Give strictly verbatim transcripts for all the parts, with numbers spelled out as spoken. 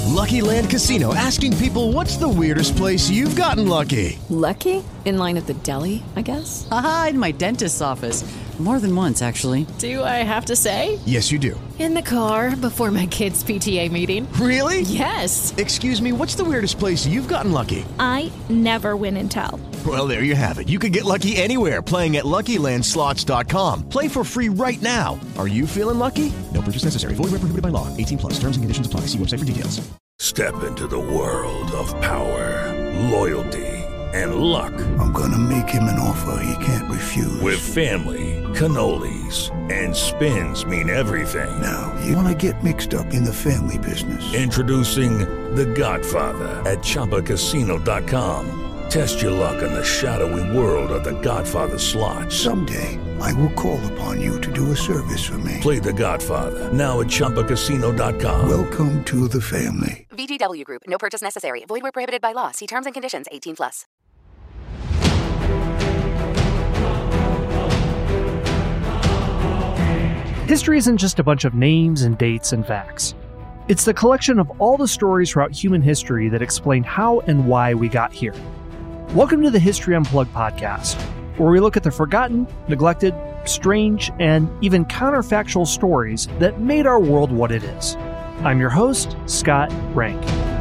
Lucky Land Casino, asking people, what's the weirdest place you've gotten lucky? Lucky? In line at the deli, I guess? Aha, in my dentist's office. More than once, actually. Do I have to say? Yes, you do. In the car before my kids' P T A meeting. Really? Yes. Excuse me, what's the weirdest place you've gotten lucky? I never win and tell. Well, there you have it. You can get lucky anywhere, playing at Lucky Land Slots dot com. Play for free right now. Are you feeling lucky? No purchase necessary. Void where prohibited by law. eighteen plus. Terms and conditions apply. See website for details. Step into the world of power, loyalty, and luck. I'm gonna make him an offer he can't refuse. With family, cannolis, and spins mean everything. Now, you wanna get mixed up in the family business. Introducing The Godfather at Chumba Casino dot com. Test your luck in the shadowy world of The Godfather slot. Someday, I will call upon you to do a service for me. Play The Godfather, now at Chumba Casino dot com. Welcome to the family. V G W Group. No purchase necessary. Void where prohibited by law. See terms and conditions. eighteen plus. History isn't just a bunch of names and dates and facts. It's the collection of all the stories throughout human history that explain how and why we got here. Welcome to the History Unplugged podcast, where we look at the forgotten, neglected, strange, and even counterfactual stories that made our world what it is. I'm your host, Scott Rank.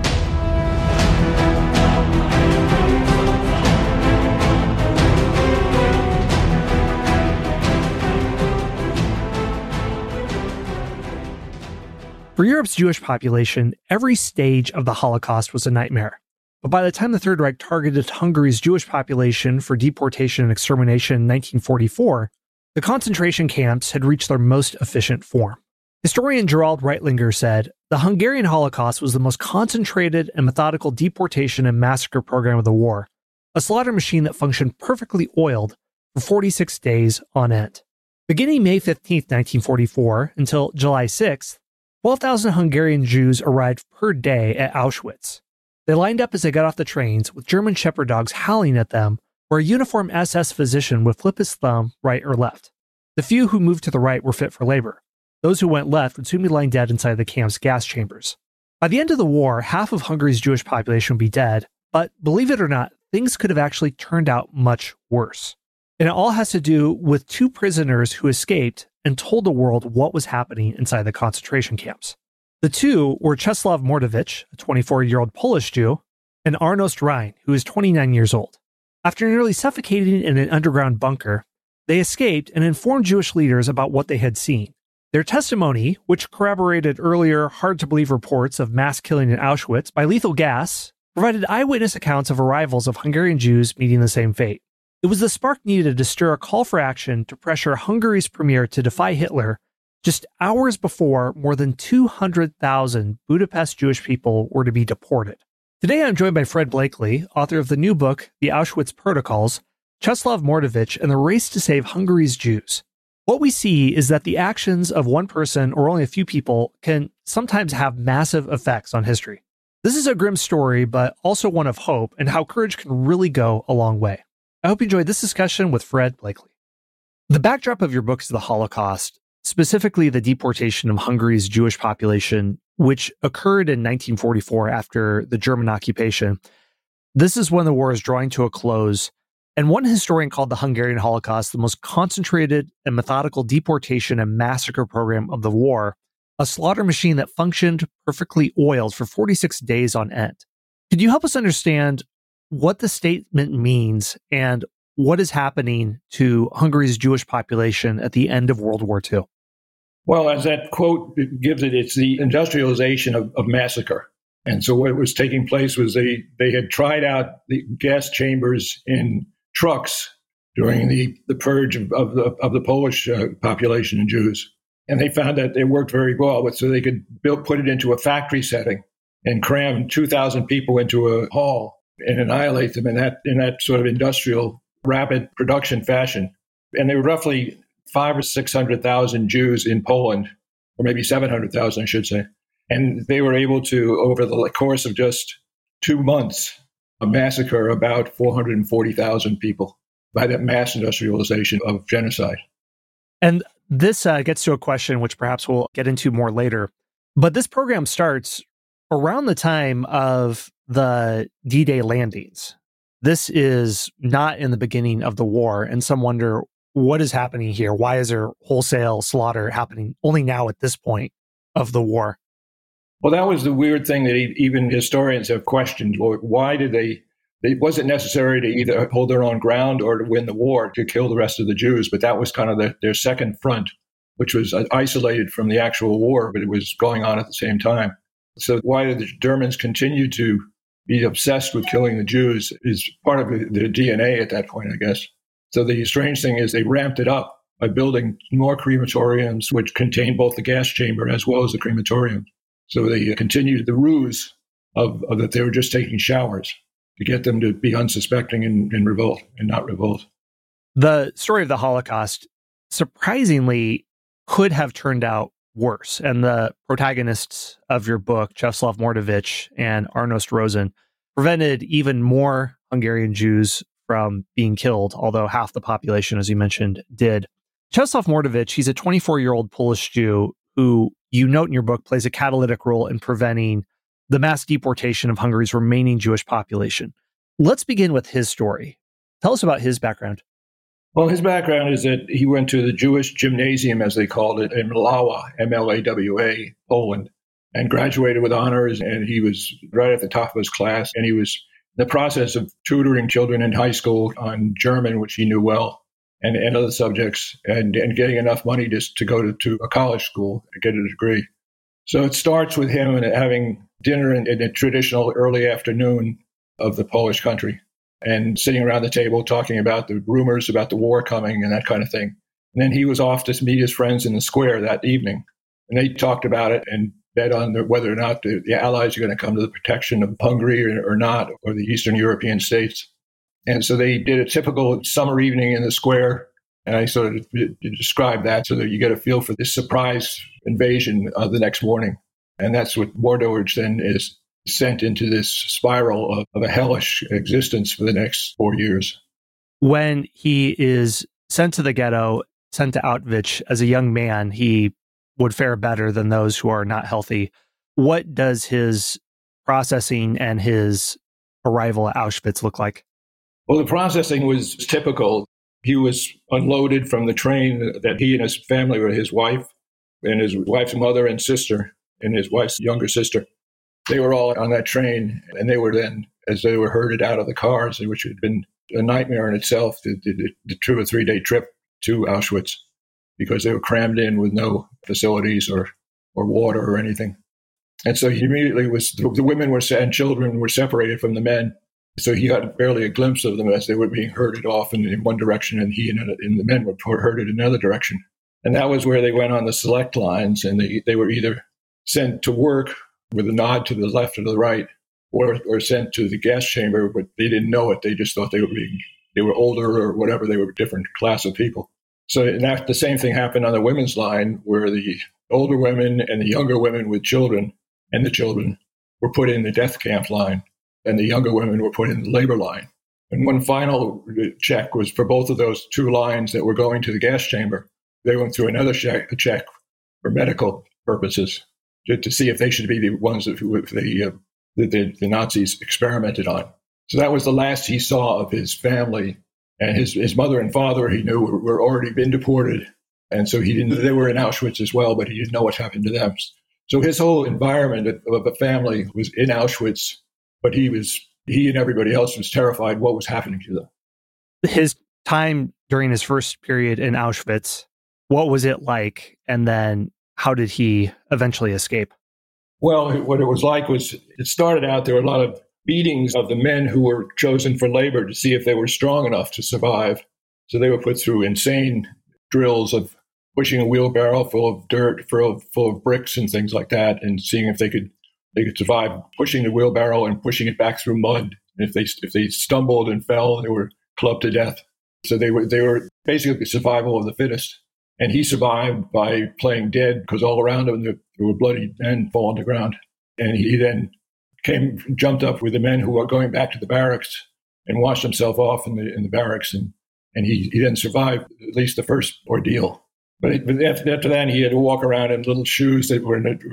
For Europe's Jewish population, every stage of the Holocaust was a nightmare. But by the time the Third Reich targeted Hungary's Jewish population for deportation and extermination in nineteen forty-four, the concentration camps had reached their most efficient form. Historian Gerald Reitlinger said, "The Hungarian Holocaust was the most concentrated and methodical deportation and massacre program of the war, a slaughter machine that functioned perfectly oiled for forty-six days on end." Beginning May fifteenth, nineteen forty-four, until July sixth, twelve thousand Hungarian Jews arrived per day at Auschwitz. They lined up as they got off the trains, with German shepherd dogs howling at them, where a uniformed S S physician would flip his thumb right or left. The few who moved to the right were fit for labor. Those who went left would soon be lying dead inside the camp's gas chambers. By the end of the war, half of Hungary's Jewish population would be dead, but believe it or not, things could have actually turned out much worse. And it all has to do with two prisoners who escaped and told the world what was happening inside the concentration camps. The two were Czeslaw Mordowicz, a twenty-four-year-old Polish Jew, and Arnost Rhein, who is twenty-nine years old. After nearly suffocating in an underground bunker, they escaped and informed Jewish leaders about what they had seen. Their testimony, which corroborated earlier hard-to-believe reports of mass killing in Auschwitz by lethal gas, provided eyewitness accounts of arrivals of Hungarian Jews meeting the same fate. It was the spark needed to stir a call for action to pressure Hungary's premier to defy Hitler just hours before more than two hundred thousand Budapest Jewish people were to be deported. Today I'm joined by Fred Blakely, author of the new book, The Auschwitz Protocols, Czeslaw Mordowicz and the Race to Save Hungary's Jews. What we see is that the actions of one person or only a few people can sometimes have massive effects on history. This is a grim story, but also one of hope and how courage can really go a long way. I hope you enjoyed this discussion with Fred Blakely. The backdrop of your book is the Holocaust, specifically the deportation of Hungary's Jewish population, which occurred in nineteen forty-four after the German occupation. This is when the war is drawing to a close, and one historian called the Hungarian Holocaust the most concentrated and methodical deportation and massacre program of the war, a slaughter machine that functioned perfectly oiled for forty-six days on end. Could you help us understand what the statement means and what is happening to Hungary's Jewish population at the end of World War Two? Well, as that quote gives it, it's the industrialization of, of massacre. And so what was taking place was they, they had tried out the gas chambers in trucks during the, the purge of, of, the, of the Polish uh, population and Jews. And they found that it worked very well, but so they could build, put it into a factory setting and cram two thousand people into a hall and annihilate them in that in that sort of industrial, rapid production fashion. And there were roughly five or six hundred thousand Jews in Poland, or maybe seven hundred thousand, I should say. And they were able to, over the course of just two months, massacre about four hundred forty thousand people by that mass industrialization of genocide. And this uh, gets to a question which perhaps we'll get into more later. But this program starts around the time of the D-Day landings, this is not in the beginning of the war, and some wonder what is happening here. Why is there wholesale slaughter happening only now at this point of the war? Well, that was the weird thing that even historians have questioned. Why did they, it wasn't necessary to either hold their own ground or to win the war to kill the rest of the Jews, but that was kind of the, their second front, which was isolated from the actual war, but it was going on at the same time. So why did the Germans continue to be obsessed with killing the Jews is part of their D N A at that point, I guess. So the strange thing is they ramped it up by building more crematoriums, which contained both the gas chamber as well as the crematorium. So they continued the ruse of, of that they were just taking showers to get them to be unsuspecting and, and revolt and not revolt. The story of the Holocaust surprisingly could have turned out worse. And the protagonists of your book, Czeslaw Mordowicz and Arnost Rosen, prevented even more Hungarian Jews from being killed, although half the population, as you mentioned, did. Czeslaw Mordowicz, he's a twenty-four-year-old Polish Jew who, you note in your book, plays a catalytic role in preventing the mass deportation of Hungary's remaining Jewish population. Let's begin with his story. Tell us about his background. Well, his background is that he went to the Jewish gymnasium, as they called it, in Mlawa, M L A W A, Poland, and graduated with honors. And he was right at the top of his class. And he was in the process of tutoring children in high school on German, which he knew well, and, and other subjects, and, and getting enough money just to go to, to a college school and get a degree. So it starts with him having dinner in, in a traditional early afternoon of the Polish country, and sitting around the table talking about the rumors about the war coming and that kind of thing. And then he was off to meet his friends in the square that evening. And they talked about it and bet on the, whether or not the, the Allies are going to come to the protection of Hungary or, or not, or the Eastern European states. And so they did a typical summer evening in the square. And I sort of described that so that you get a feel for this surprise invasion uh, the next morning. And that's what Mordowicz then is sent into this spiral of, of a hellish existence for the next four years. When he is sent to the ghetto, sent to Auschwitz as a young man, he would fare better than those who are not healthy. What does his processing and his arrival at Auschwitz look like? Well, the processing was typical. He was unloaded from the train that he and his family were, his wife and his wife's mother and sister and his wife's younger sister. They were all on that train, and they were then, as they were herded out of the cars, which had been a nightmare in itself, the, the, the two or three day trip to Auschwitz, because they were crammed in with no facilities or, or water or anything. And so he immediately was, the, the women were and children were separated from the men. So he got barely a glimpse of them as they were being herded off in, in one direction, and he and, and the men were herded in another direction. And that was where they went on the select lines, and they, they were either sent to work with a nod to the left or the right, or or sent to the gas chamber, but they didn't know it. They just thought they were being, they were older or whatever. They were a different class of people. So and that, the same thing happened on the women's line, where the older women and the younger women with children and the children were put in the death camp line, and the younger women were put in the labor line. And one final check was for both of those two lines that were going to the gas chamber. They went through another check, a check for medical purposes, to, to see if they should be the ones that, the, uh, that the, the Nazis experimented on. So that was the last he saw of his family. And his, his mother and father, he knew, were, were already been deported. And so he didn't, they were in Auschwitz as well, but he didn't know what happened to them. So his whole environment of, of a family was in Auschwitz, but he was, he and everybody else was terrified what was happening to them. His time during his first period in Auschwitz, what was it like? And then how did he eventually escape? Well, what it was like was, it started out, there were a lot of beatings of the men who were chosen for labor to see if they were strong enough to survive. So they were put through insane drills of pushing a wheelbarrow full of dirt, full of, full of bricks and things like that, and seeing if they could they could survive pushing the wheelbarrow and pushing it back through mud. And if they if they stumbled and fell, they were clubbed to death. So they were they were basically survival of the fittest. And he survived by playing dead, because all around him there, there were bloody men fall on the ground. And he then came, jumped up with the men who were going back to the barracks and washed himself off in the in the barracks. And, and he, he then survived at least the first ordeal. But, it, but after, after that, he had to walk around in little shoes that were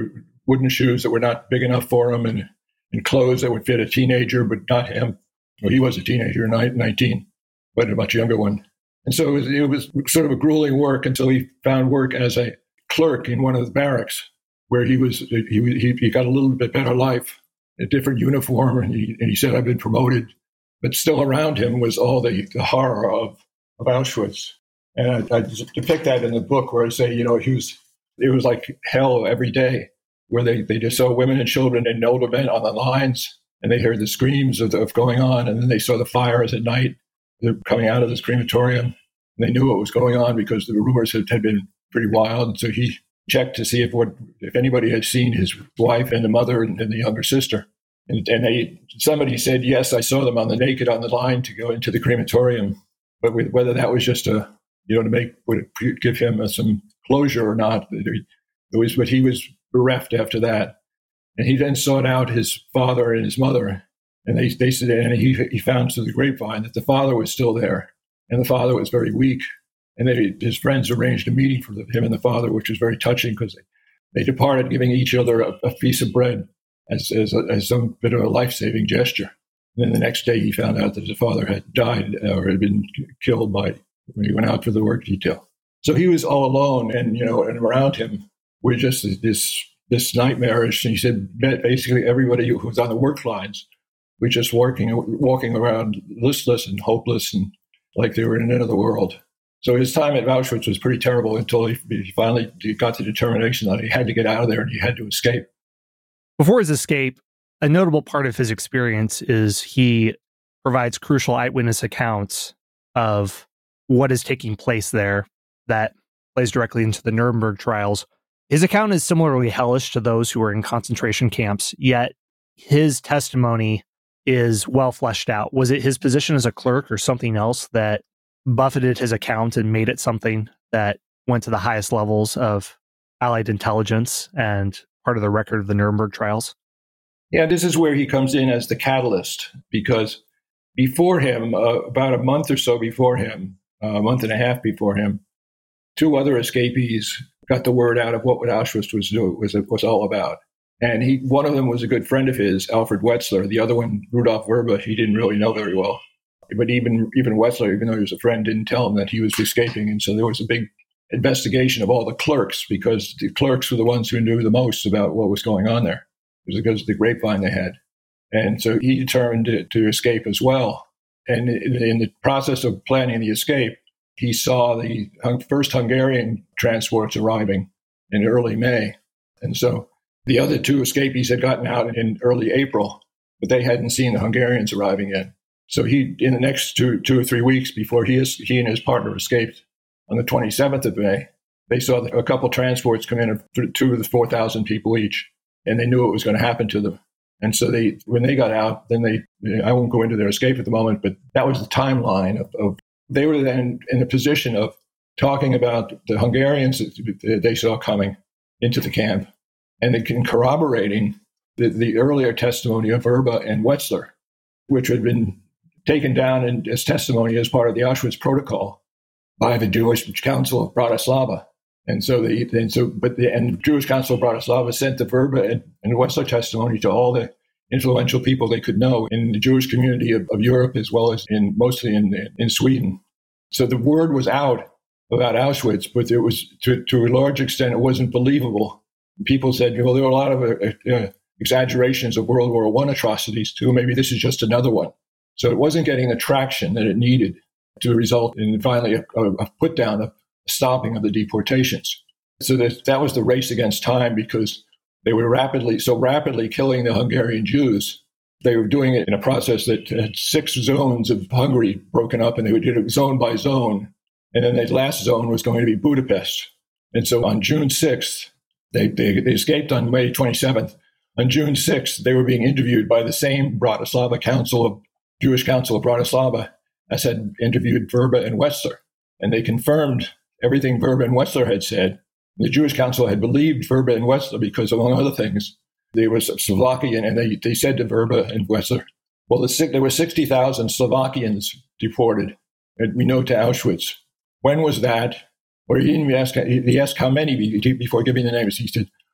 wooden shoes that were not big enough for him, and, and clothes that would fit a teenager, but not him. Well, he was a teenager, nineteen, but a much younger one. And so it was, it was sort of a grueling work until he found work as a clerk in one of the barracks, where he was he he, he got a little bit better life, a different uniform, and he, and he said, "I've been promoted." But still around him was all the, the horror of, of Auschwitz. And I, I depict that in the book, where I say, you know, he was, it was like hell every day, where they, they just saw women and children and older men on the lines, and they heard the screams of, of going on, and then they saw the fires at night. They're coming out of this crematorium, and they knew what was going on because the rumors had, had been pretty wild. And so he checked to see if what if anybody had seen his wife and the mother and, and the younger sister. And, and they, somebody said, yes, I saw them on the naked on the line to go into the crematorium. But with, whether that was just a, you know, to make, would it give him a, some closure or not, it was, but he was bereft after that. And he then sought out his father and his mother. And they, they said, and he, he found through the grapevine that the father was still there. And the father was very weak. And they, his friends arranged a meeting for him and the father, which was very touching, because they, they departed giving each other a, a piece of bread as, as, a, as some bit of a life-saving gesture. And then the next day he found out that his father had died or had been killed by when he went out for the work detail. So he was all alone, and, you know, and around him were just this, this nightmarish. And he said basically everybody who was on the work lines were just working, walking around listless and hopeless and like they were in another world. So his time at Auschwitz was pretty terrible until he, he finally got the determination that he had to get out of there and he had to escape. Before his escape, a notable part of his experience is he provides crucial eyewitness accounts of what is taking place there that plays directly into the Nuremberg trials. His account is similarly hellish to those who were in concentration camps, yet his testimony is well fleshed out. Was it his position as a clerk or something else that buffeted his account and made it something that went to the highest levels of Allied intelligence and part of the record of the Nuremberg trials? Yeah, this is where he comes in as the catalyst, because before him, uh, about a month or so before him, uh, a month and a half before him, two other escapees got the word out of what Auschwitz was doing, was was all about. And he, one of them was a good friend of his, Alfred Wetzler. The other one, Rudolf Verba, he didn't really know very well. But even even Wetzler, even though he was a friend, didn't tell him that he was escaping. And so there was a big investigation of all the clerks, because the clerks were the ones who knew the most about what was going on there. It was because of the grapevine they had. And so he determined to, to escape as well. And in, in the process of planning the escape, he saw the first Hungarian transports arriving in early May. And so the other two escapees had gotten out in early April, but they hadn't seen the Hungarians arriving yet. So he, in the next two, two or three weeks before he, is, he and his partner escaped, on the twenty-seventh of May, they saw a couple transports come in of two to four thousand people each, and they knew what was going to happen to them. And so they, when they got out, then they, I won't go into their escape at the moment, but that was the timeline of, of they were then in a position of talking about the Hungarians that they saw coming into the camp, and they can corroborating the, the earlier testimony of Verba and Wetzler, which had been taken down in, as testimony as part of the Auschwitz protocol by the Jewish Council of Bratislava. And so they, and so, but the and Jewish Council of Bratislava sent the Verba and, and Wetzler testimony to all the influential people they could know in the Jewish community of, of Europe, as well as in mostly in in Sweden. So the word was out about Auschwitz, but it was to to a large extent it wasn't believable. People said, well, there were a lot of uh, uh, exaggerations of World War One atrocities too. Maybe this is just another one. So it wasn't getting the traction that it needed to result in finally a, a put down, a stopping of the deportations. So that that was the race against time, because they were rapidly, so rapidly killing the Hungarian Jews. They were doing it in a process that had six zones of Hungary broken up, and they did it zone by zone. And then the last zone was going to be Budapest. And so on June sixth, they, they, they escaped on May twenty-seventh. On June sixth, they were being interviewed by the same Bratislava Council of Jewish Council of Bratislava as had interviewed Verba and Wetzler. And they confirmed everything Verba and Wetzler had said. The Jewish Council had believed Verba and Wetzler because, among other things, they were Slovakian, and they, they said to Verba and Wetzler, well, the, there were sixty thousand Slovakians deported, and we know, to Auschwitz. When was that? Or he didn't ask, he asked how many before giving the names. He said,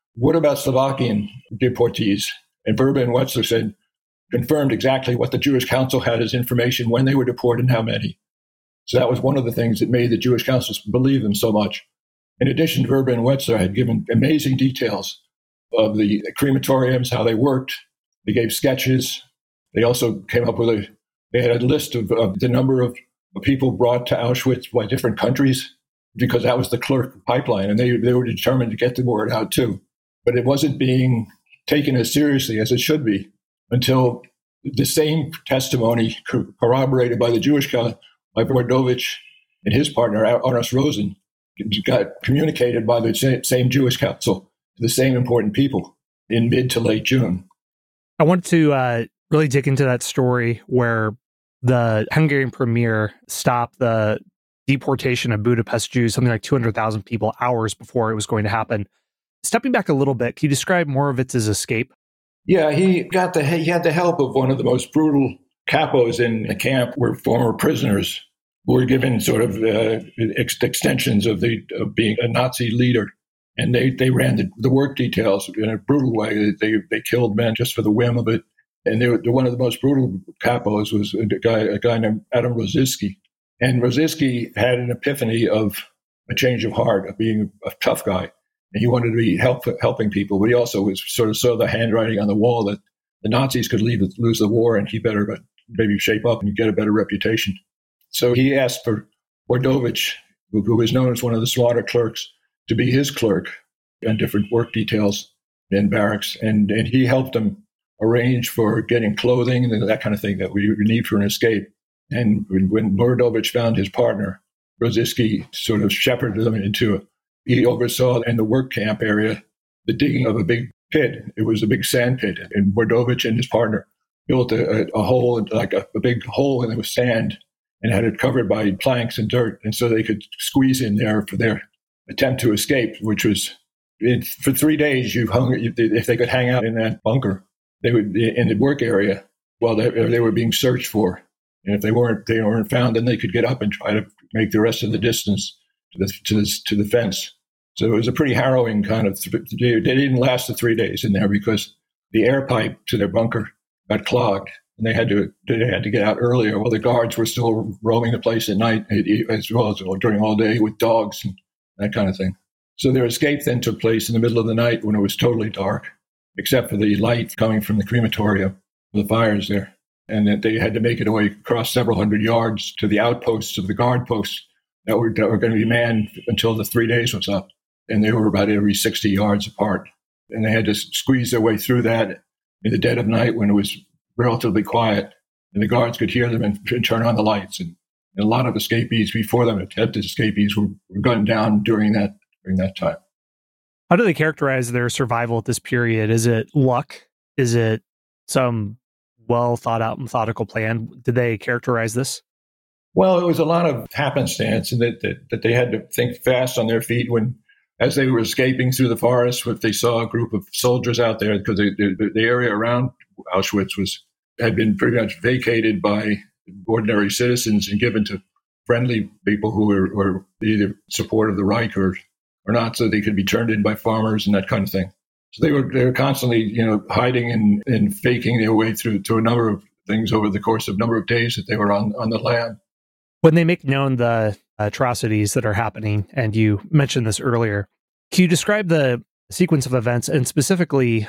what about Slovakian deportees? And Verba and Wetzler said, confirmed exactly what the Jewish Council had as information when they were deported and how many. So that was one of the things that made the Jewish Council believe them so much. In addition, Verba and Wetzler had given amazing details of the crematoriums, how they worked. They gave sketches. They also came up with a, they had a list of, of the number of people brought to Auschwitz by different countries, because that was the clerk pipeline, and they, they were determined to get the word out too. But it wasn't being taken as seriously as it should be until the same testimony corroborated by the Jewish Council, by Bordovich and his partner, Ernest Rosen, got communicated by the same Jewish Council to the same important people in mid to late June. I want to uh, really dig into that story where the Hungarian premier stopped the deportation of Budapest Jews, something like two hundred thousand people, hours before it was going to happen. Stepping back a little bit, can you describe more of its escape? Yeah, he got the he had the help of one of the most brutal capos in the camp, were former prisoners who were given sort of uh, ex- extensions of the of being a Nazi leader, and they they ran the, the work details in a brutal way. They they killed men just for the whim of it, and they were one of the most brutal capos was a guy a guy named Adam Rozycki, and Rozycki had an epiphany of a change of heart, of being a tough guy. And he wanted to be help, helping people, but he also was sort of saw the handwriting on the wall that the Nazis could leave, lose the war, and he better maybe shape up and get a better reputation. So he asked for Bordovich, who, who was known as one of the slaughter clerks, to be his clerk on different work details in barracks, and, and he helped him arrange for getting clothing and that kind of thing that we need for an escape. And when, when Bordovich found his partner, Rozycki sort of shepherded them into it. He oversaw in the work camp area the digging of a big pit. It was a big sand pit, and Bordovich and his partner built a, a, a hole, like a, a big hole, and it was sand, and had it covered by planks and dirt, and so they could squeeze in there for their attempt to escape. Which was it, for three days. You hung if they could hang out in that bunker, they would in the work area while they, they were being searched for, and if they weren't they weren't found, then they could get up and try to make the rest of the distance to the to the, to the fence. So it was a pretty harrowing kind of, th- they didn't last the three days in there because the air pipe to their bunker got clogged, and they had to they had to get out earlier while the guards were still roaming the place at night, as well as during all day with dogs and that kind of thing. So their escape then took place in the middle of the night when it was totally dark, except for the light coming from the crematorium, the fires there. And that they had to make it away across several hundred yards to the outposts of the guard posts that were, that were going to be manned until the three days was up. And they were about every sixty yards apart. And they had to squeeze their way through that in the dead of night when it was relatively quiet. And the guards could hear them and, and turn on the lights. And, and a lot of escapees before them, attempted escapees, were, were gunned down during that during that time. How do they characterize their survival at this period? Is it luck? Is it some well thought out methodical plan? Did they characterize this? Well, it was a lot of happenstance, and that, that, that they had to think fast on their feet when, as they were escaping through the forest, if they saw a group of soldiers out there, because the, the, the area around Auschwitz was had been pretty much vacated by ordinary citizens and given to friendly people who were, were either support of the Reich or, or not, so they could be turned in by farmers and that kind of thing. So they were they were constantly, you know, hiding and, and faking their way through to a number of things over the course of a number of days that they were on, on the land. When they make known the atrocities that are happening, and you mentioned this earlier, can you describe the sequence of events and specifically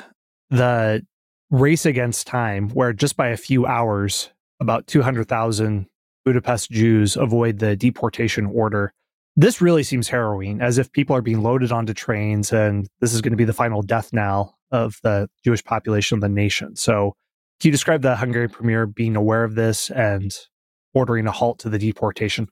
the race against time, where just by a few hours, about two hundred thousand Budapest Jews avoid the deportation order? This really seems harrowing, as if people are being loaded onto trains and this is going to be the final death knell of the Jewish population of the nation. So can you describe the Hungarian premier being aware of this and ordering a halt to the deportation?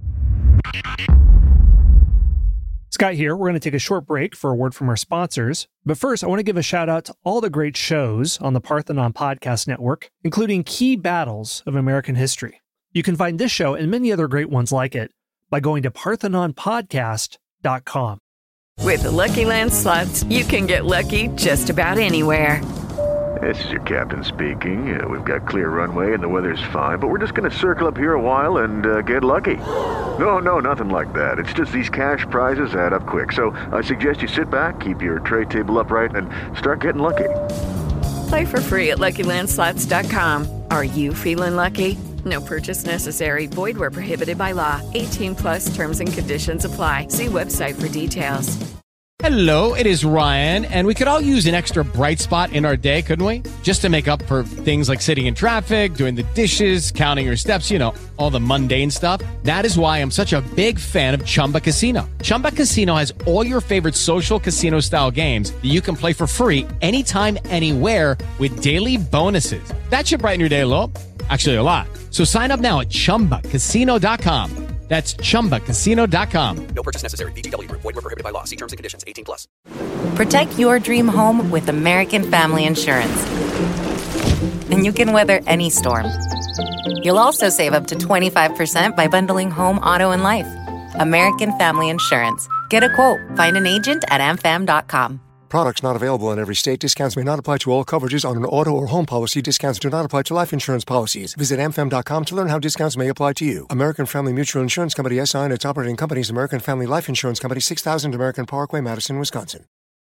Scott here. We're going to take a short break for a word from our sponsors. But first, I want to give a shout out to all the great shows on the Parthenon Podcast Network, including Key Battles of American History. You can find this show and many other great ones like it by going to parthenon podcast dot com. With the Lucky Land Slots, you can get lucky just about anywhere. This is your captain speaking. Uh, we've got clear runway and the weather's fine, but we're just going to circle up here a while and uh, get lucky. No, no, nothing like that. It's just these cash prizes add up quick. So I suggest you sit back, keep your tray table upright, and start getting lucky. Play for free at Lucky Land Slots dot com. Are you feeling lucky? No purchase necessary. Void where prohibited by law. eighteen plus terms and conditions apply. See website for details. Hello, it is Ryan, and we could all use an extra bright spot in our day, couldn't we? Just to make up for things like sitting in traffic, doing the dishes, counting your steps, you know, all the mundane stuff. That is why I'm such a big fan of Chumba Casino. Chumba Casino has all your favorite social casino-style games that you can play for free anytime, anywhere with daily bonuses. That should brighten your day a little. Actually, a lot. So sign up now at chumba casino dot com. That's chumba casino dot com. No purchase necessary. V G W Group. Void where prohibited by law. See terms and conditions. eighteen plus. Protect your dream home with American Family Insurance. And you can weather any storm. You'll also save up to twenty-five percent by bundling home, auto, and life. American Family Insurance. Get a quote. Find an agent at a m fam dot com. Products not available in every state. Discounts may not apply to all coverages on an auto or home policy. Discounts do not apply to life insurance policies. Visit a m fam dot com to learn how discounts may apply to you. American Family Mutual Insurance Company, S I and its operating companies, American Family Life Insurance Company, six thousand American Parkway, Madison, Wisconsin.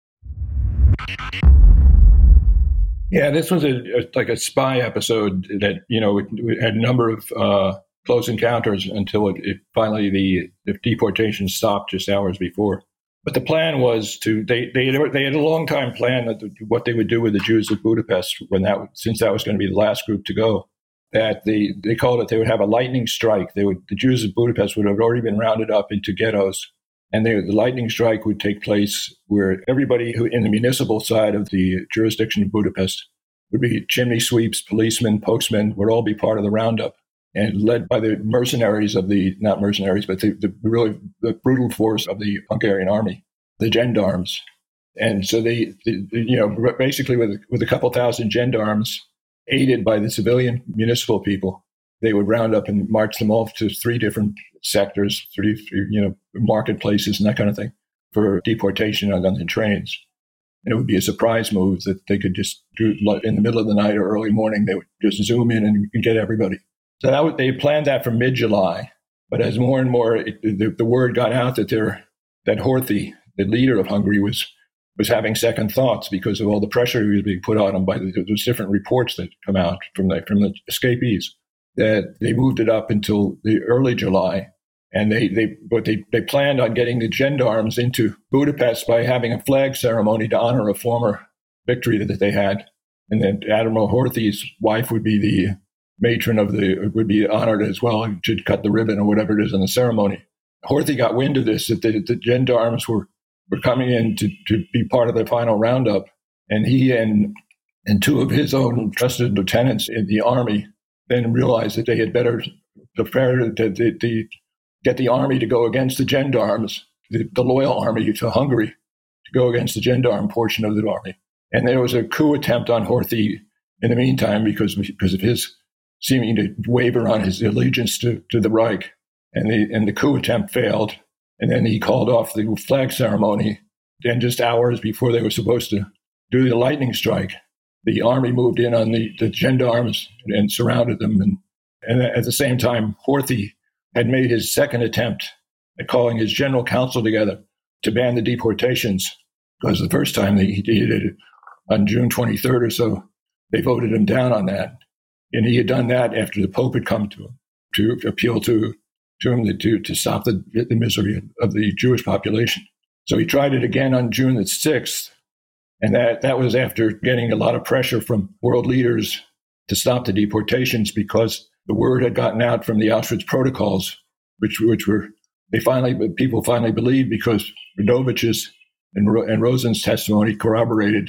Yeah, this was a, a like a spy episode that, you know, it, it had a number of uh, close encounters until it, it finally the, the deportation stopped just hours before. But the plan was to they they they had a long time plan that what they would do with the Jews of Budapest when that since that was going to be the last group to go. That they they called it they would have a lightning strike. They would the Jews of Budapest would have already been rounded up into ghettos, and they, the lightning strike would take place where everybody who in the municipal side of the jurisdiction of Budapest would be chimney sweeps, policemen, postmen would all be part of the roundup. And led by the mercenaries of the, not mercenaries, but the, the really the brutal force of the Hungarian army, the gendarmes. And so they, they you know, basically with, with a couple thousand gendarmes, aided by the civilian municipal people, they would round up and march them off to three different sectors, three, three you know, marketplaces and that kind of thing for deportation on, on the trains. And it would be a surprise move that they could just do in the middle of the night or early morning. They would just zoom in and, and get everybody. So that was, they planned that for mid-July, but as more and more it, the, the word got out that they're, that Horthy, the leader of Hungary, was was having second thoughts because of all the pressure he was being put on him by the, those different reports that come out from the from the escapees. That they moved it up until the early July, and they they but they they planned on getting the gendarmes into Budapest by having a flag ceremony to honor a former victory that they had, and then Admiral Horthy's wife would be the matron of the would be honored as well and should cut the ribbon or whatever it is in the ceremony. Horthy got wind of this, that the, the gendarmes were, were coming in to, to be part of the final roundup. And he and and two of his own trusted lieutenants in the army then realized that they had better prepare to, to, to get the army to go against the gendarmes, the, the loyal army to Hungary, to go against the gendarme portion of the army. And there was a coup attempt on Horthy in the meantime because, because of his seeming to waver on his allegiance to, to the Reich. And the, and the coup attempt failed. And then he called off the flag ceremony. And just hours before they were supposed to do the lightning strike, the army moved in on the, the gendarmes and surrounded them. And, and at the same time, Horthy had made his second attempt at calling his general council together to ban the deportations, because the first time he did it on June twenty-third or so, they voted him down on that. And he had done that after the Pope had come to him to appeal to, to him to, to stop the, the misery of the Jewish population. So he tried it again on June the sixth. And that, that was after getting a lot of pressure from world leaders to stop the deportations, because the word had gotten out from the Auschwitz protocols, which, which were, they finally, people finally believed, because Radovich's and, and Rosen's testimony corroborated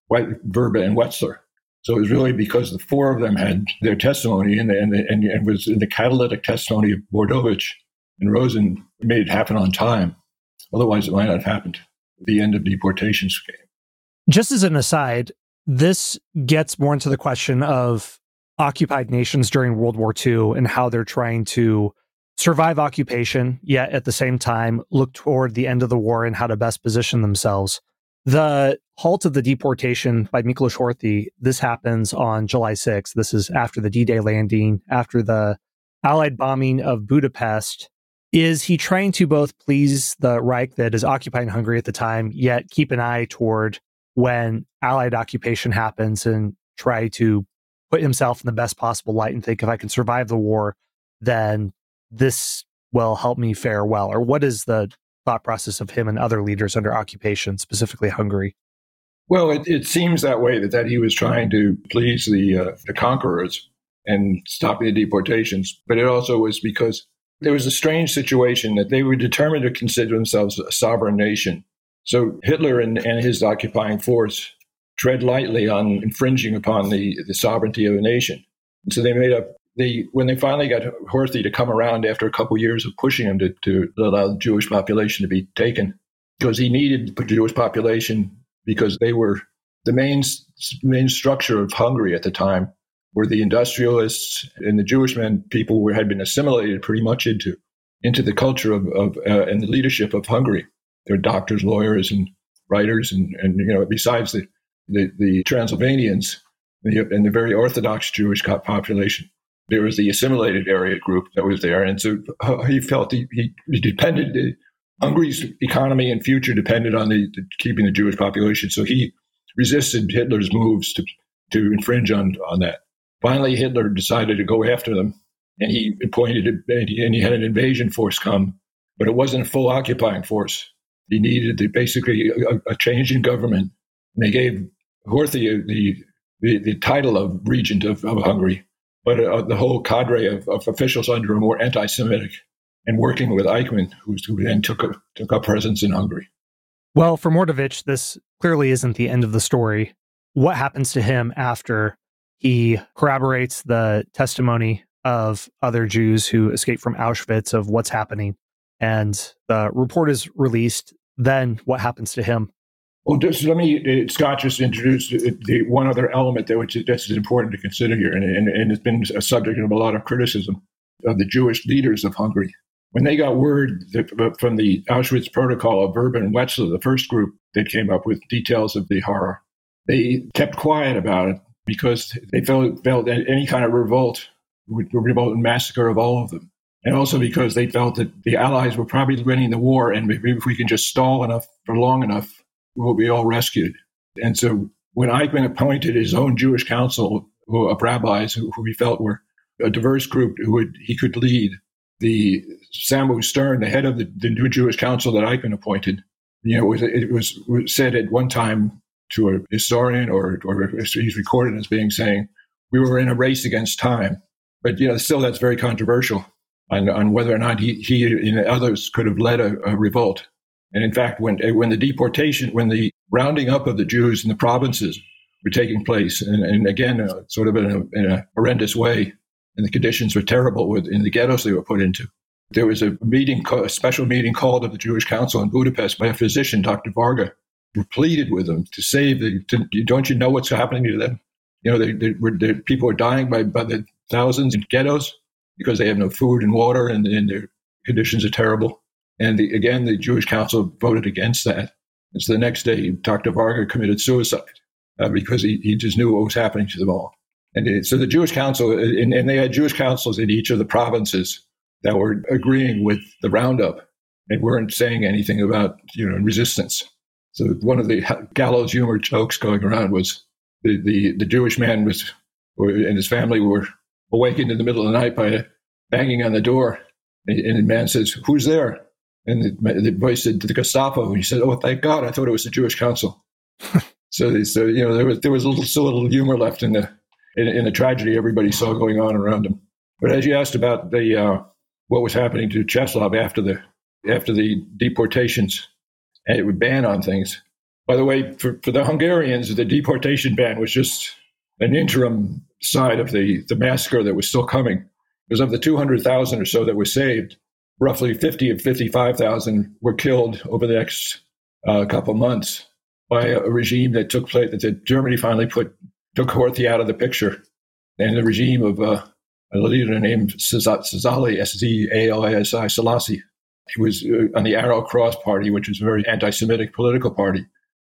Verba and Wetzler. So it was really because the four of them had their testimony, and, and, and it was in the catalytic testimony of Bordovich and Rosen made it happen on time. Otherwise, it might not have happened. The end of deportations came. Just as an aside, this gets more into the question of occupied nations during World War Two and how they're trying to survive occupation, yet at the same time look toward the end of the war and how to best position themselves. The halt of the deportation by Miklos Horthy, this happens on July sixth. This is after the D-Day landing, after the Allied bombing of Budapest. Is he trying to both please the Reich that is occupying Hungary at the time, yet keep an eye toward when Allied occupation happens and try to put himself in the best possible light and think, if I can survive the war, then this will help me fare well? Or what is the thought process of him and other leaders under occupation, specifically Hungary? Well, it, it seems that way, that, that he was trying to please the uh, the conquerors and stop the deportations. But it also was because there was a strange situation that they were determined to consider themselves a sovereign nation. So Hitler and, and his occupying force tread lightly on infringing upon the, the sovereignty of a nation. And so they made up, they, when they finally got Horthy to come around after a couple of years of pushing him to, to allow the Jewish population to be taken, because he needed the Jewish population because they were the main, main structure of Hungary at the time, where the industrialists and the Jewish men, people were, had been assimilated pretty much into, into the culture of, of uh, and the leadership of Hungary. They're doctors, lawyers, and writers, and, and you know, besides the, the, the Transylvanians the, and the very Orthodox Jewish population, there was the assimilated area group that was there. And so uh, he felt he, he, he depended, the, Hungary's economy and future depended on the, the keeping the Jewish population. So he resisted Hitler's moves to, to infringe on, on that. Finally, Hitler decided to go after them, and he appointed, and he, and he had an invasion force come, but it wasn't a full occupying force. He needed the, basically a, a change in government. And they gave Horthy the, the, the title of regent of, of Hungary, but uh, the whole cadre of, of officials under him were anti-Semitic and working with Eichmann, who, who then took a, took up presence in Hungary. Well, for Mordovich, this clearly isn't the end of the story. What happens to him after he corroborates the testimony of other Jews who escaped from Auschwitz of what's happening, and the report is released? Then what happens to him? Well, just let me, uh, Scott just introduced the one other element that which is, that's important to consider here, and, and, and it's been a subject of a lot of criticism of the Jewish leaders of Hungary. When they got word that, from the Auschwitz protocol of Verben and Wetzler, the first group that came up with details of the horror, they kept quiet about it because they felt, felt that any kind of revolt would revolt and massacre of all of them. And also because they felt that the Allies were probably winning the war, and maybe if we can just stall enough for long enough, we'll be all rescued. And so when Eichmann appointed his own Jewish council of rabbis who, who he felt were a diverse group who would, he could lead, the Samuel Stern, the head of the, the new Jewish council that Eichmann appointed, you know, it was, it was, was said at one time to a historian, or, or he's recorded as being saying, we were in a race against time. But, you know, still that's very controversial on, on whether or not he, he and others could have led a, a revolt. And in fact, when when the deportation, when the rounding up of the Jews in the provinces were taking place, and, and again, uh, sort of in a, in a horrendous way, and the conditions were terrible with, in the ghettos they were put into, there was a meeting, a special meeting called of the Jewish Council in Budapest by a physician, Doctor Varga, who pleaded with them to save the, to, don't you know what's happening to them? You know, they, they were, they, people are dying by, by the thousands in ghettos because they have no food and water, and, and their conditions are terrible. And the, again, the Jewish Council voted against that. And so the next day, Doctor Varga committed suicide uh, because he, he just knew what was happening to them all. And it, so the Jewish Council, and, and they had Jewish councils in each of the provinces that were agreeing with the roundup and weren't saying anything about, you know, resistance. So one of the gallows humor jokes going around was the, the, the Jewish man was, and his family were awakened in the middle of the night by a banging on the door. And, and the man says, "Who's there?" And the, the voice said, "To the Gestapo." And he said, "Oh, thank God! I thought it was the Jewish Council." so, so you know, there was there was a little, still a little humor left in the in, in the tragedy everybody saw going on around him. But as you asked about the uh, what was happening to Czeslaw after the after the deportations, and it would ban on things. By the way, for, for the Hungarians, the deportation ban was just an interim side of the the massacre that was still coming. Because of the two hundred thousand or so that were saved, roughly fifty of fifty-five thousand were killed over the next uh, couple months by a, a regime that took place, that Germany finally put, took Horthy out of the picture. And the regime of uh, a leader named Szalai, S Z A L A S I, Selassie. He was uh, on the Arrow Cross Party, which was a very anti-Semitic political party.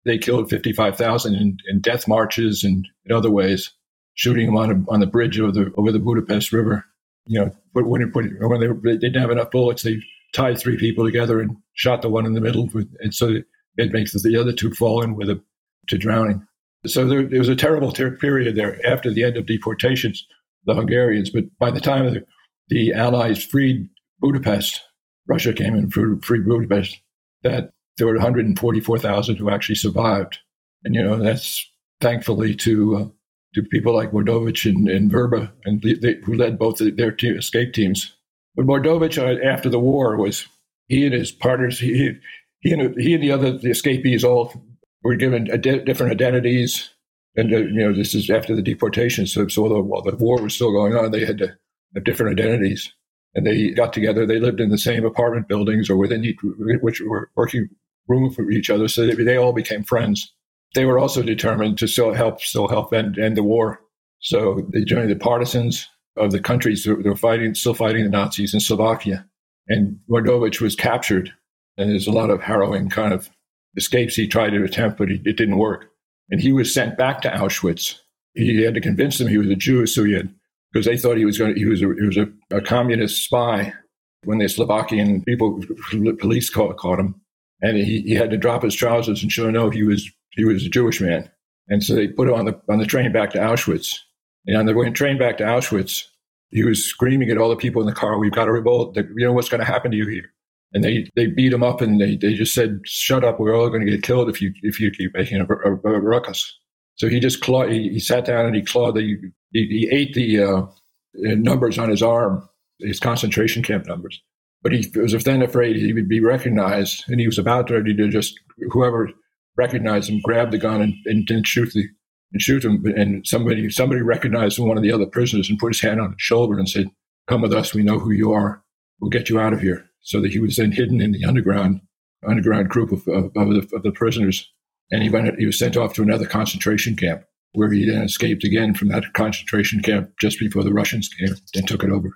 they killed fifty-five thousand in, in death marches and in other ways, shooting them on a, on the bridge over the over the Budapest River. You know, when, it, when they, they didn't have enough bullets, they tied three people together and shot the one in the middle, with, and so it makes the other two fall in with a, to drowning. So there, there was a terrible ter- period there after the end of deportations, the Hungarians. But by the time the, the Allies freed Budapest, Russia came in and freed Budapest, that there were one hundred forty-four thousand who actually survived. And, you know, that's thankfully to uh, to people like Mordovich and, and Verba, and they, who led both their team, escape teams. But Mordovich, uh, after the war, was he and his partners, he, he, and, he and the other the escapees all were given ad- different identities. And, uh, you know, this is after the deportation. So, so the, while the war was still going on, they had to have different identities. And they got together. They lived in the same apartment buildings or within each, which were working room for each other. So they, they all became friends. They were also determined to still help, still help end, end the war. So they joined the partisans of the countries that were fighting, still fighting the Nazis in Slovakia. And Mordovich was captured. And there's a lot of harrowing kind of escapes he tried to attempt, but he, it didn't work. And he was sent back to Auschwitz. He had to convince them he was a Jew, so he had, because they thought he was going to, he was a, he was a, a communist spy when the Slovakian people, police caught, caught him. And he, he had to drop his trousers and show no, he was he was a Jewish man. And so they put him on the on the train back to Auschwitz. And on the train back to Auschwitz, he was screaming at all the people in the car, "We've got to revolt. You know what's going to happen to you here?" And they, they beat him up, and they, they just said, "Shut up! We're all going to get killed if you if you keep making a, a, a ruckus." So he just clawed. He, he sat down and he clawed. The, he, he ate the uh, numbers on his arm, his concentration camp numbers. But he was then afraid he would be recognized, and he was about ready to just whoever recognized him grab the gun and, and, and shoot the and shoot him. And somebody somebody recognized one of the other prisoners and put his hand on his shoulder and said, "Come with us. We know who you are. We'll get you out of here." So that he was then hidden in the underground underground group of, of, of, the, of the prisoners, and he went. He was sent off to another concentration camp, where he then escaped again from that concentration camp just before the Russians came and took it over.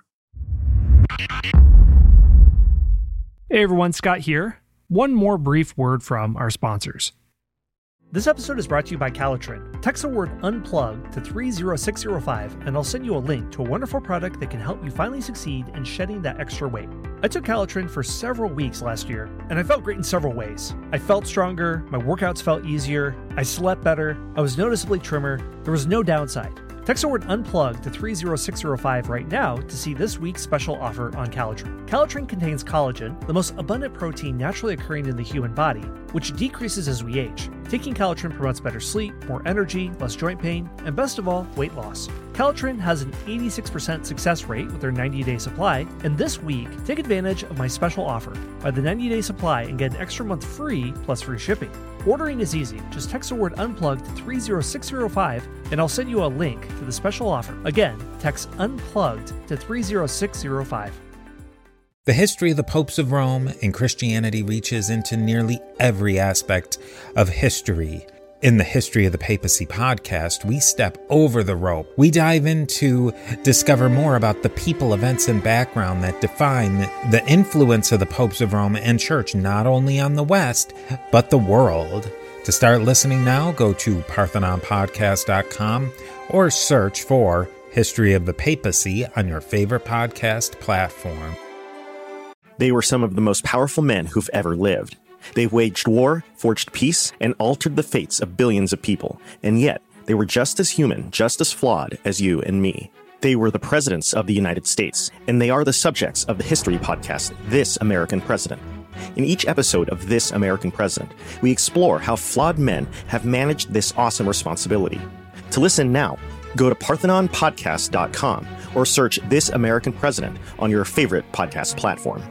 Hey everyone, Scott here. One more brief word from our sponsors. This episode is brought to you by Calitrin. Text the word UNPLUG to three zero six zero five and I'll send you a link to a wonderful product that can help you finally succeed in shedding that extra weight. I took Calitrin for several weeks last year, and I felt great in several ways. I felt stronger, my workouts felt easier, I slept better, I was noticeably trimmer, there was no downside. Text the word UNPLUG to three zero six zero five right now to see this week's special offer on Calitrin. Calitrin contains collagen, the most abundant protein naturally occurring in the human body, which decreases as we age. Taking Calitrin promotes better sleep, more energy, less joint pain, and best of all, weight loss. Calitrin has an eighty-six percent success rate with their ninety-day supply, and this week, take advantage of my special offer. Buy the ninety-day supply and get an extra month free plus free shipping. Ordering is easy. Just text the word UNPLUG to three zero six zero five and I'll send you a link to the special offer. Again, text UNPLUGGED to three zero six zero five. The history of the popes of Rome and Christianity reaches into nearly every aspect of history. In the History of the Papacy podcast, we step over the rope. We dive in to discover more about the people, events, and background that define the influence of the popes of Rome and Church, not only on the West, but the world. To start listening now, go to parthenon podcast dot com or search for History of the Papacy on your favorite podcast platform. They were some of the most powerful men who've ever lived. They waged war, forged peace, and altered the fates of billions of people. And yet, they were just as human, just as flawed as you and me. They were the presidents of the United States, and they are the subjects of the history podcast, This American President. In each episode of This American President, we explore how flawed men have managed this awesome responsibility. To listen now, go to parthenon podcast dot com or search This American President on your favorite podcast platform.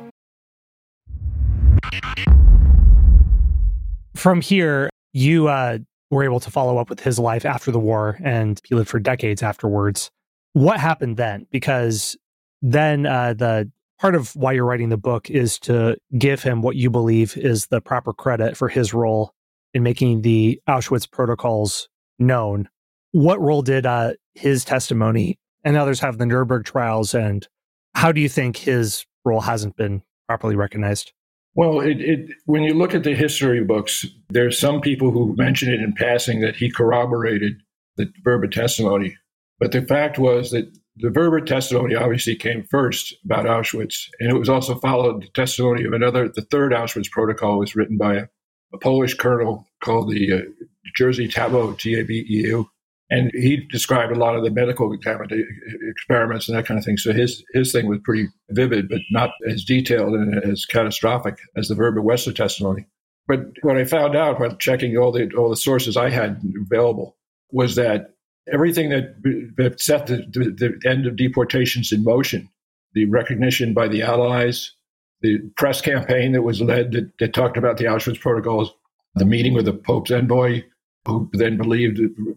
From here, you uh, were able to follow up with his life after the war, and he lived for decades afterwards. What happened then? Because then uh, the part of why you're writing the book is to give him what you believe is the proper credit for his role in making the Auschwitz protocols known. What role did uh, his testimony and others have in the Nuremberg trials, and how do you think his role hasn't been properly recognized? Well, it, it, when you look at the history books, there's some people who mention it in passing that he corroborated the Verba testimony. But the fact was that the Verba testimony obviously came first about Auschwitz, and it was also followed the testimony of another. The third Auschwitz protocol was written by a, a Polish colonel called the uh, Jerzy Tabau, T A B E U, and he described a lot of the medical experiments and that kind of thing. So his his thing was pretty vivid, but not as detailed and as catastrophic as the Verba Wetzler testimony. But what I found out while checking all the all the sources I had available was that everything that, that set the, the, the end of deportations in motion, the recognition by the Allies, the press campaign that was led that, that talked about the Auschwitz protocols, the meeting with the Pope's envoy, who then believed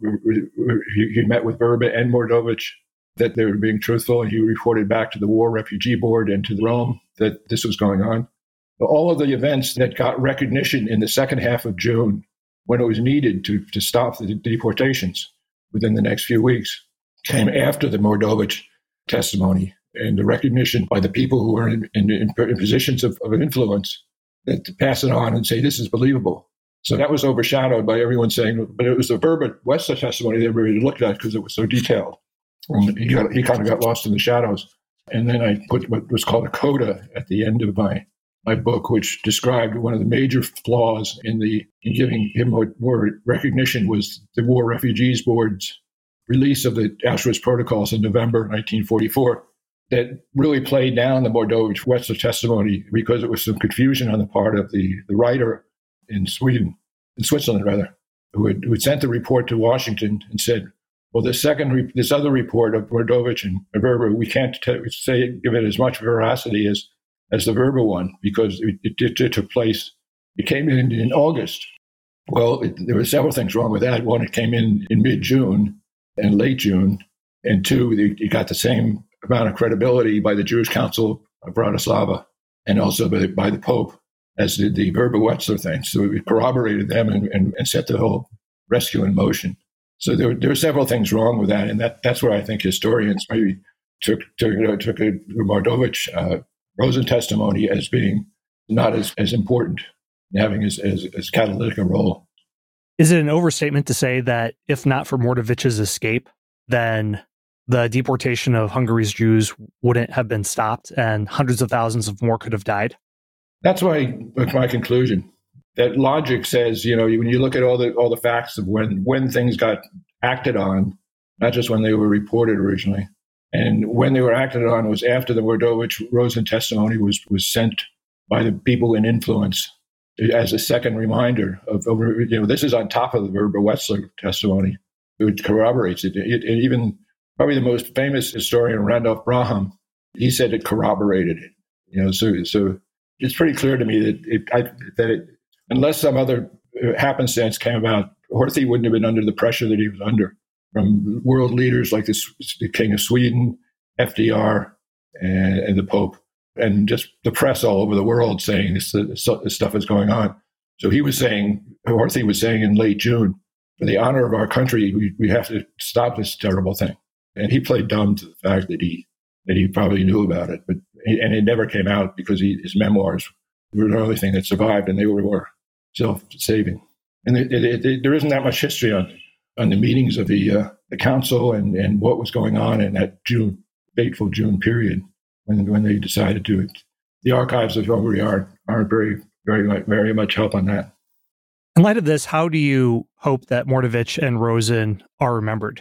he, he met with Verba and Mordovich, that they were being truthful, and he reported back to the War Refugee Board and to Rome that this was going on. But all of the events that got recognition in the second half of June, when it was needed to, to stop the deportations within the next few weeks, came after the Mordovich testimony and the recognition by the people who were in, in, in positions of, of influence that to pass it on and say, this is believable. So that was overshadowed by everyone saying, but it was the Verba Wetzler testimony that everybody looked at because it was so detailed. And he, got, he kind of got lost in the shadows. And then I put what was called a coda at the end of my, my book, which described one of the major flaws in the in giving him more, more recognition was the War Refugees Board's release of the Auschwitz protocols in November nineteen forty-four that really played down the Mordovich Wetzler testimony because it was some confusion on the part of the, the writer in Sweden, in Switzerland rather, who had, who had sent the report to Washington and said, well, this second, re- this other report of Mordovich and Verba, we can't t- say give it as much veracity as as the Verba one because it, it, it took place. It came in in August. Well, it, there were several things wrong with that. One, it came in in mid-June and late June, and two, it, it got the same amount of credibility by the Jewish Council of Bratislava and also by, by the Pope as did the Verba Wetzler thing. So it corroborated them and, and, and set the whole rescue in motion. So there, there were several things wrong with that, and that, that's where I think historians maybe took took, you know, took a Mordovich uh, Rosen testimony as being not as, as important, having as, as, as catalytic a role. Is it an overstatement to say that if not for Mordovich's escape, then the deportation of Hungary's Jews wouldn't have been stopped and hundreds of thousands of more could have died? That's my that's my conclusion. That logic says, you know, when you look at all the all the facts of when when things got acted on, not just when they were reported originally, and when they were acted on was after the Mordovich Rosen testimony was was sent by the people in influence as a second reminder of, of you know, this is on top of the Verba Wetzler testimony, which corroborates it. It, it. Even probably the most famous historian, Randolph Braham, he said it corroborated it. You know, so so. It's pretty clear to me that it, I, that it, unless some other happenstance came about, Horthy wouldn't have been under the pressure that he was under from world leaders like this, the King of Sweden, F D R, and, and the Pope, and just the press all over the world saying this, this, this stuff is going on. So he was saying, Horthy was saying in late June, for the honor of our country, we, we have to stop this terrible thing. And he played dumb to the fact that he that he probably knew about it, but and it never came out because he, his memoirs were the only thing that survived, and they were, were self-saving. And it, it, it, there isn't that much history on on the meetings of the uh, the council and, and what was going on in that June fateful June period when when they decided to. The archives of Hungary aren't aren't very very very much help on that. In light of this, how do you hope that Mordovich and Rosen are remembered?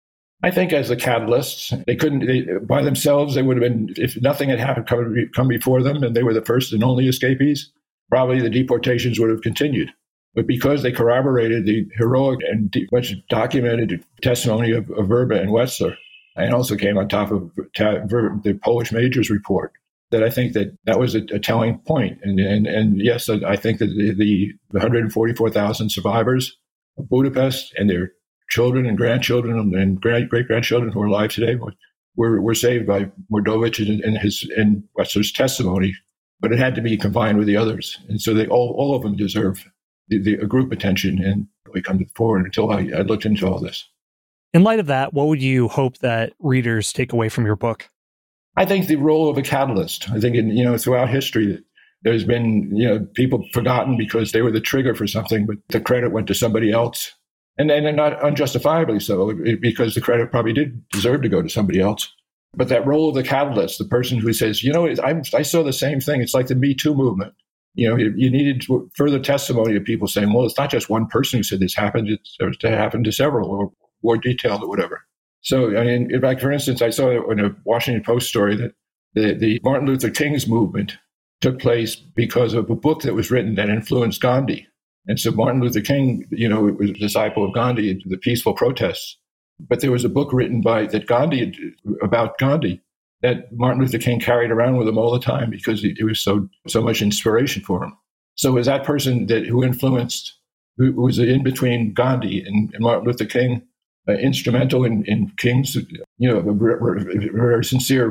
I think as the catalysts, they couldn't, they, by themselves, they would have been, if nothing had happened come, come before them and they were the first and only escapees, probably the deportations would have continued. But because they corroborated the heroic and de- much documented testimony of, of Verba and Wetzler, and also came on top of ta- Ver- the Polish Major's report, that I think that that was a, a telling point. And, and, and yes, I think that the, the one hundred forty-four thousand survivors of Budapest and their children and grandchildren and great great grandchildren who are alive today were were saved by Mordovich and, and his and Wetzler's testimony, but it had to be combined with the others, and so they all all of them deserve the, the a group attention, and we come forward until I, I looked into all this. In light of that, what would you hope that readers take away from your book? I think the role of a catalyst. I think in, you know throughout history, There's been, you know, people forgotten because they were the trigger for something, but the credit went to somebody else. And then not unjustifiably so, because the credit probably did deserve to go to somebody else. But that role of the catalyst, the person who says, you know, I, I saw the same thing. It's like the Me Too movement. You know, you, you needed further testimony of people saying, well, it's not just one person who said this happened. It's, it happened to several, or more detailed or whatever. So, I mean, in fact, for instance, I saw in a Washington Post story that the, the Martin Luther King's movement took place because of a book that was written that influenced Gandhi. And so Martin Luther King, you know, was a disciple of Gandhi, the peaceful protests. But there was a book written by that Gandhi about Gandhi that Martin Luther King carried around with him all the time because it was so so much inspiration for him. So was that person that who influenced, who was in between Gandhi and, and Martin Luther King, uh, instrumental in, in King's, you know, very sincere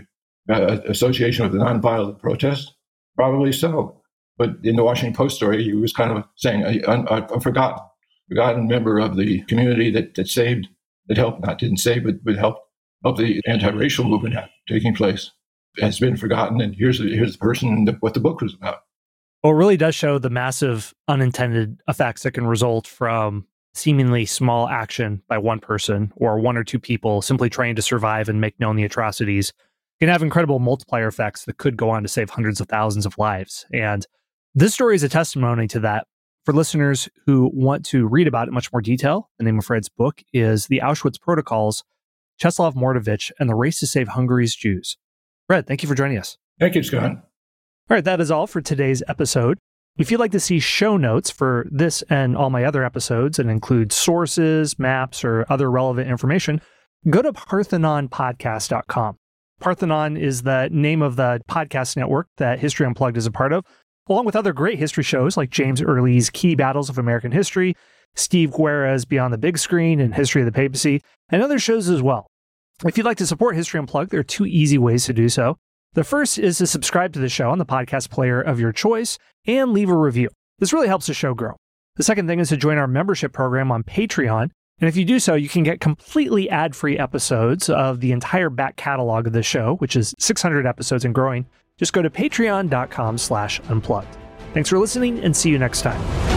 uh, association with the nonviolent protest? Probably so. But in the Washington Post story, he was kind of saying, a, a, a forgotten, forgotten member of the community that, that saved, that helped, not didn't save, but, but helped, helped the anti-racial movement taking place, has been forgotten. And here's the, here's the person and the, what the book was about. Well, it really does show the massive unintended effects that can result from seemingly small action by one person or one or two people simply trying to survive and make known the atrocities. It can have incredible multiplier effects that could go on to save hundreds of thousands of lives. And this story is a testimony to that. For listeners who want to read about it in much more detail, the name of Fred's book is The Auschwitz Protocols, Czeslaw Mordovich and the Race to Save Hungary's Jews. Fred, thank you for joining us. Thank you, Scott. All right, that is all for today's episode. If you'd like to see show notes for this and all my other episodes and include sources, maps, or other relevant information, go to parthenon podcast dot com. Parthenon is the name of the podcast network that History Unplugged is a part of, along with other great history shows like James Early's Key Battles of American History, Steve Guerra's Beyond the Big Screen and History of the Papacy, and other shows as well. If you'd like to support History Unplugged, there are two easy ways to do so. The first is to subscribe to the show on the podcast player of your choice and leave a review. This really helps the show grow. The second thing is to join our membership program on Patreon. And if you do so, you can get completely ad-free episodes of the entire back catalog of the show, which is six hundred episodes and growing. Just go to patreon dot com slash unplugged. Thanks for listening and see you next time.